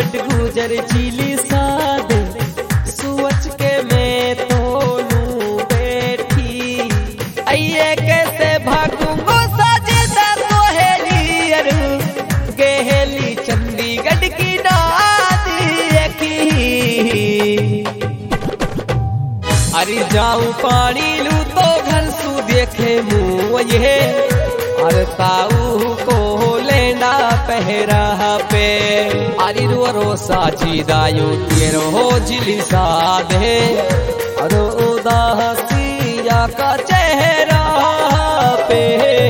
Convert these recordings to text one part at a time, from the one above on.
But गुजर जिली साद सोच के मैं तोनू बैठी आइए कैसे भागूंगो साजिदा सोहेली अरु गेहली चंडीगढ़ की नादी की अरे जाऊं पानी लू तो घर सू देखे मुँह ये अरे ताऊ को लेना पहरा पे अरे रो साजिदायो तेरो हो जिली साधे अरे उदासिया का चेहरा पे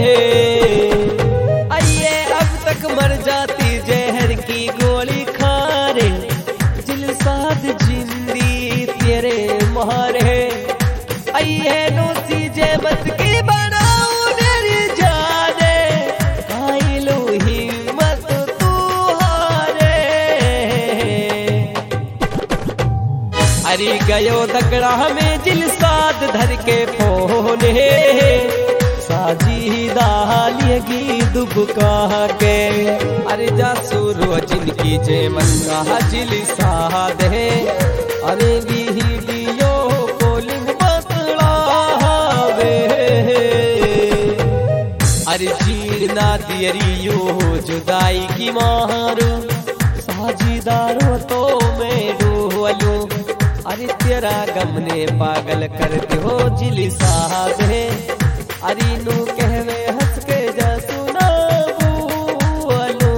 आइए अब तक मर जाती जहर की गोली खारे जिल साध जिंदी तेरे मारे आइए नोसी जे मत की बनाऊ मेरी जाने खाई लो हिम्मत तू हारे अरे गयो दकड़ा में जिल साध धर के फोन साजिदा लियगी दुबका के अरे जासूरो जिनकी जे मंगा जिल साध है अरे वीडियो कॉलिंग बतलावे अरे जीना दियरियो जुदाई की मारो साजिदारो तो मैं डोलू अरे तेरा गम ने पागल कर दो जिल साध है अरे नू कहवे हंस के जा सुना बोलो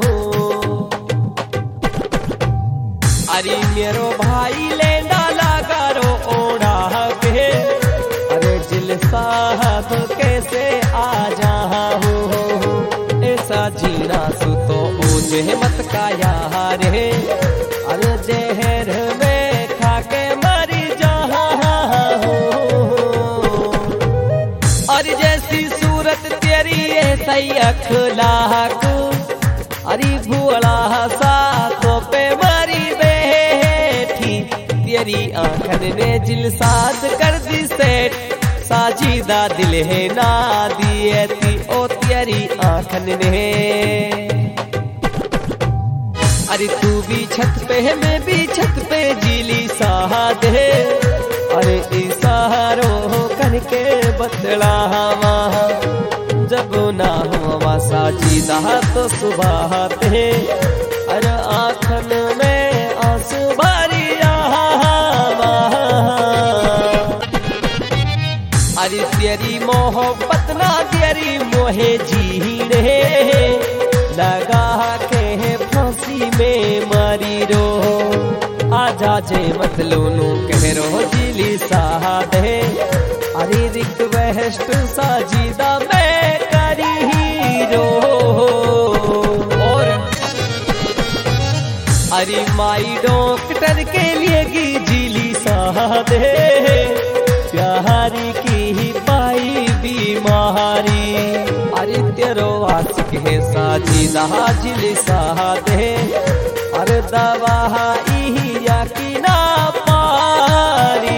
अरे मेरो भाई लेंदा लगा रो ओढ़ा के अरे जिल साहब कैसे आ जा हो ऐसा जीना सु तो मुझे मत का यार है अरे जहर में खा के मरी जा हो और जैसी सूरत तेरी ऐसा ही अखलाक अरे भुअड़ा सा तो पे मरी बैठी तेरी आंखन ने जिल साध कर दी सेठ साजिदा दिल है ना दिए थी ओ तेरी आंखन ने अरे तू भी छत पे है मैं भी छत पे जिली साध है अरे इशारो करके बतलावा जब ना हुआ साजिदा तो सुबह थे अरे आँखन में आंसू भरी अरे तेरी मोहब्बत ना तेरी मोहे जीने लगा के फांसी में मारी रो आजा जे मत लोनू कह रो जिली साध है अरे रिक्वेस्ट साजिदा मैं करी रो और अरे माई डॉक्टर के लिए गी जिली साध है प्यारी की पाई बीमारी अरे तेरो आशिक है साजिदा जिली साध है अरे दवा या की ना पारी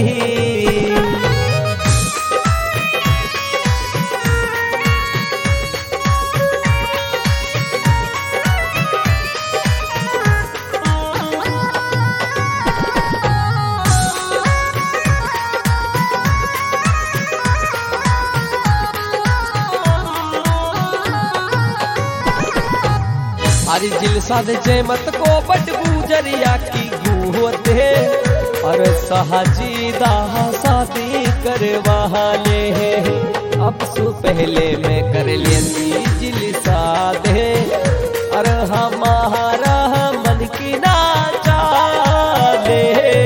अरे जिल साध जयमत को बट गुजरिया की गुहत है और साजिदा शादी करवा ले अब सु पहले मैं कर लेती जिल साध है और हमारा मन की ना चाले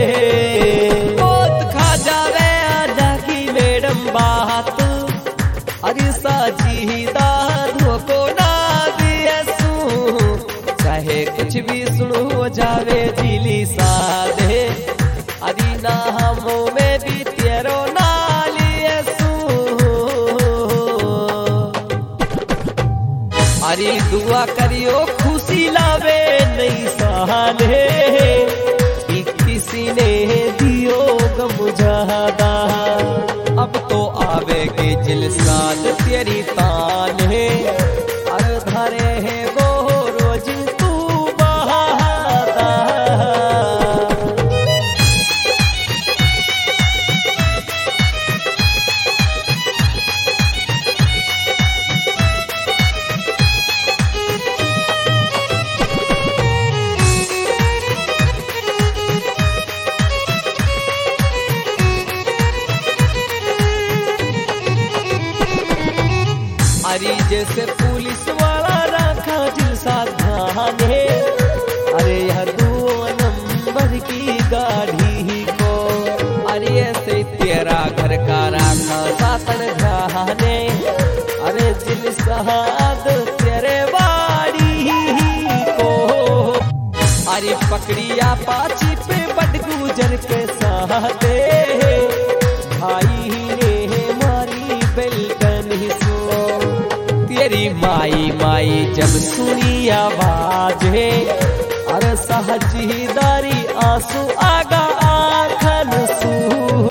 बहुत खा जावे आधा की मैडम बात अरे साजिदा धोको ना दिया चाहे कुछ भी सुनो जावे जिली साध है अरे ना हमों में भी तेरो नालिए अरे दुआ करियो खुशी लावे नई साल है किसी ने दियो गम ज्यादा अब तो आवेगे जिल साल तेरी तान है अरे धरे है वो रोज तू बहाने जैसे पुलिस वाला रखा दिल सावधान है। अरे यह 2 नंबर की गाड़ी को, अरे ऐसे तेरा घर का राखा सातन ध्याने। अरे दिल साध तेरे बाड़ी को, अरे पकड़िया पाची पे बट गुजर के साथे भाई ने मारी बेल्टन ही सो। तेरी माई माई जब सुनी आवाज है, अरे साहजीदारी आंसू आगा आखन सू।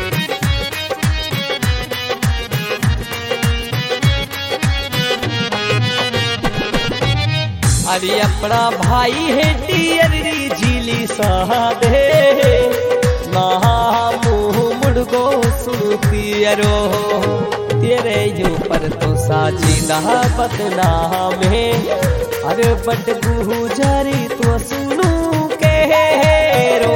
अरे अपना भाई है टियरी झीली साधे ना मुँह मुड़गो सुनती अरो। तेरे ऊपर तो साजिदा बदनाम है, अरे बट गुजारी तो सुनू के रो।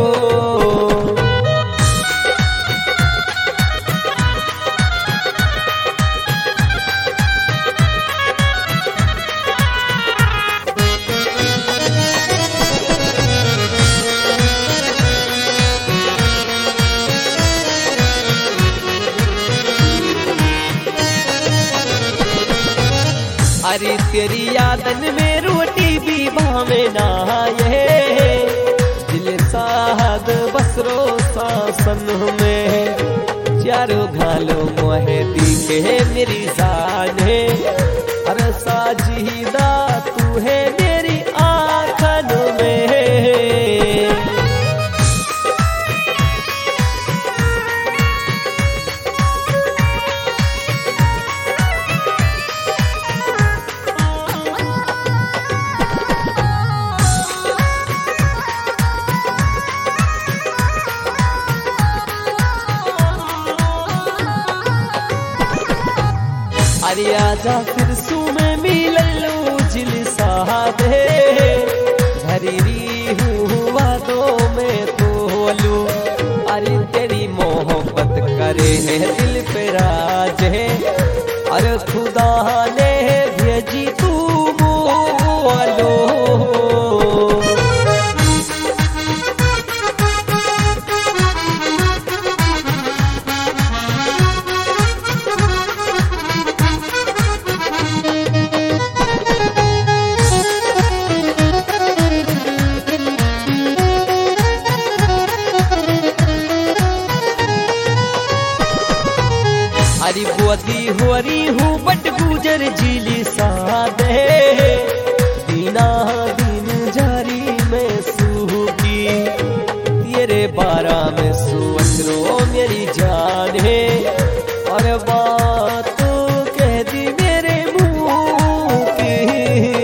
अरे तेरी यादन में रोटी भी भावे ना ये, दिल साहद बसरो सासन में। चारों घालों मोहे दिखे मेरी जान है, अरे साजिदा तू है मेरी आँखन में। अरे आजा फिर सू में मिललू जिल साधे, धरी हुआ दो में तोलू। अरे तेरी मोहब्बत करे है दिल पे राज है, अरे खुदा ने भेजी तू बोलो। अरे बुआती हुरी हूँ बट गुजर झीली साधे, दीना दिन जारी में सूखी। तेरे बारा में सुवसरो मेरी जान है, और बात कह दी मेरे मुँह की।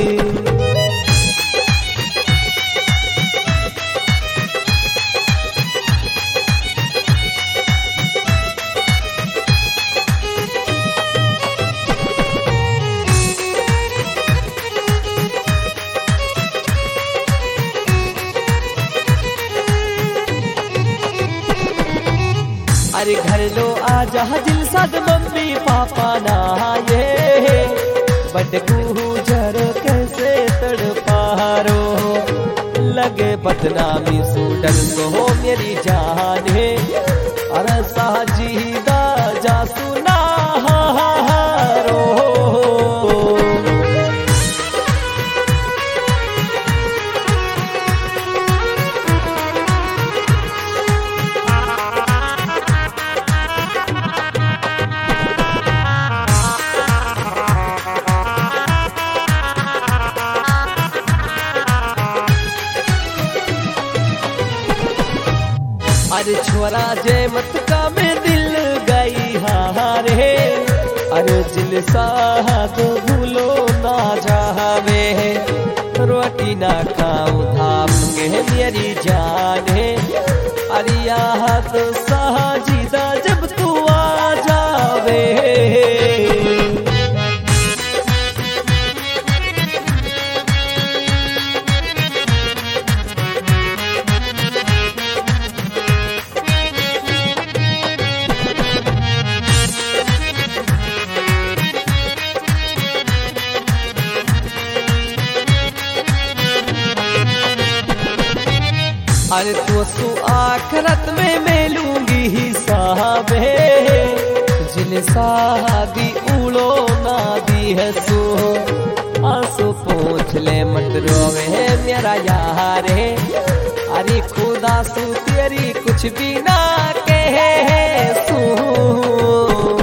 अरे घर लो आजा दिल साद मम्मी पापा ना ये, बट गुजर कैसे तड़पारो। लगे बदनामी सूडल को मेरी जान है, अरे साजिदा जा सुना रो। अरे छोरा जय मत का में दिल गई हारे, अरे दिल साहब भूलो ना जावे। रोटी ना खाऊं धाम के मेरी जान है, अरे याद साजिदा जब तू आ जावे। अरे तो सु आखरत में मैं लूंगी हिसाब है जिन शादी उड़ो ना दी है सो आंसू पूछ ले मत रोवे मेरा यार है अरे खुदा सु तेरी कुछ भी ना कहे सू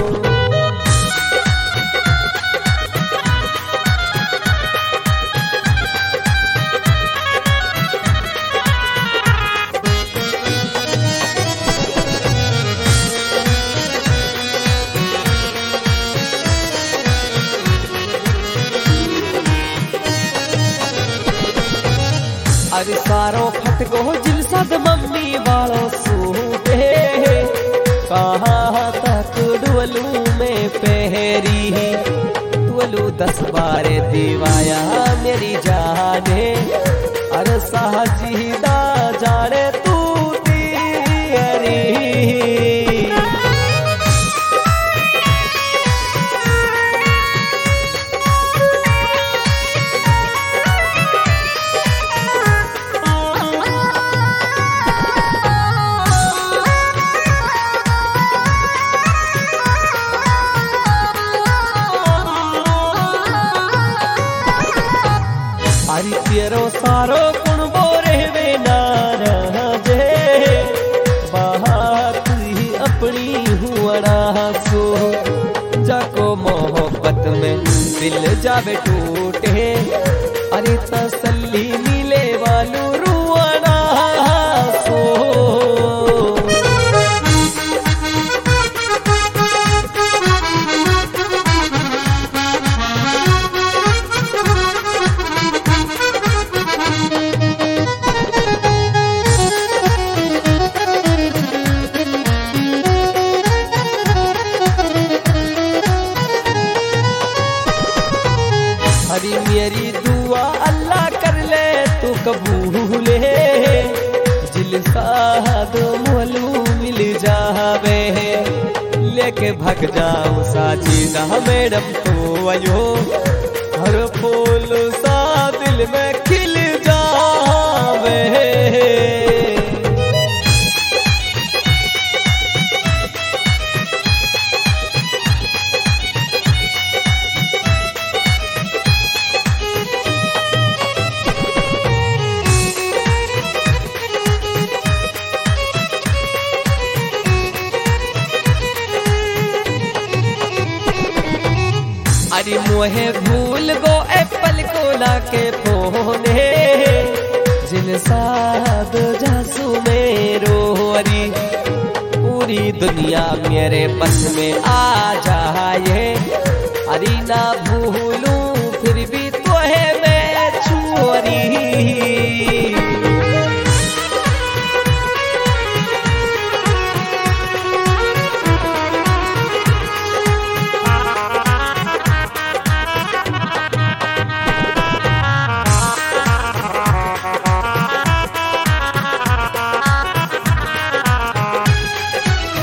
अरे सारो फट गो जिल सद मम्मी वालो सूटे कहाँ तक डुअलू में पहरी डुअलू 10 बार दीवाया मेरी जाने अरे साहसीदा जाने तू तेरी अरे तेरो सारो कुण बोरे वे नाराजे बात ही अपनी हुआ सो जाको मोहब्बत में दिल जावे टूटे अरे तसल्ली मिले वालू रुआना सो हरी मेरी दुआ अल्लाह कर ले तू कबूल है जिल साद मोलू मिल जावे लेके भग जाऊं साजिदा मैडम तो आयो हर फूल सा दिल में खिल जावे अरे मोहे भूल गो एप्पल को लाके फोन है जिन साद जासू मेरो अरी पूरी दुनिया मेरे बस में आ जाए अरे ना भूलूं फिर भी तो है मैं चोरी